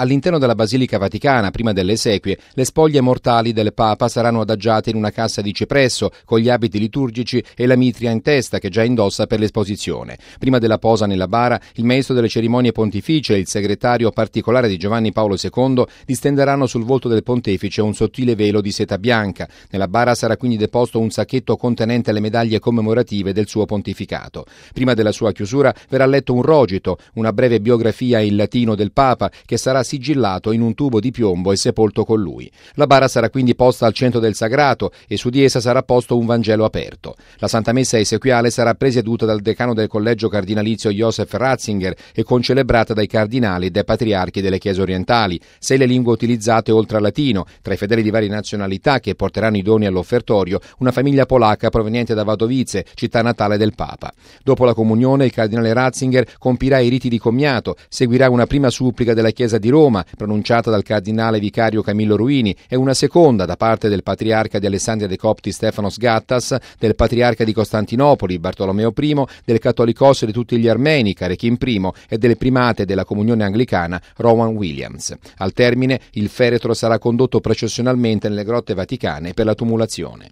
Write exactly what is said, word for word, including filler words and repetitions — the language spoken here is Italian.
All'interno della Basilica Vaticana, prima delle esequie, le spoglie mortali del Papa saranno adagiate in una cassa di cipresso, con gli abiti liturgici e la mitria in testa che già indossa per l'esposizione. Prima della posa nella bara, il maestro delle cerimonie pontificie e il segretario particolare di Giovanni Paolo secondo distenderanno sul volto del pontefice un sottile velo di seta bianca. Nella bara sarà quindi deposto un sacchetto contenente le medaglie commemorative del suo pontificato. Prima della sua chiusura verrà letto un rogito, una breve biografia in latino del Papa, che sarà sigillato in un tubo di piombo e sepolto con lui. La bara sarà quindi posta al centro del sagrato e su di essa sarà posto un Vangelo aperto. La Santa Messa esequiale sarà presieduta dal decano del collegio cardinalizio Joseph Ratzinger e concelebrata dai cardinali e dai patriarchi delle chiese orientali. Sei le lingue utilizzate oltre al latino, tra i fedeli di varie nazionalità che porteranno i doni all'offertorio, una famiglia polacca proveniente da Wadowice, città natale del Papa. Dopo la comunione il cardinale Ratzinger compirà i riti di commiato, seguirà una prima supplica della Chiesa di Roma, pronunciata dal cardinale vicario Camillo Ruini, e una seconda da parte del patriarca di Alessandria dei Copti Stefanos Gattas, del patriarca di Costantinopoli Bartolomeo I, del cattolicos di tutti gli armeni Carechin I e del primate della comunione anglicana Rowan Williams. Al termine il feretro sarà condotto processionalmente nelle grotte vaticane per la tumulazione.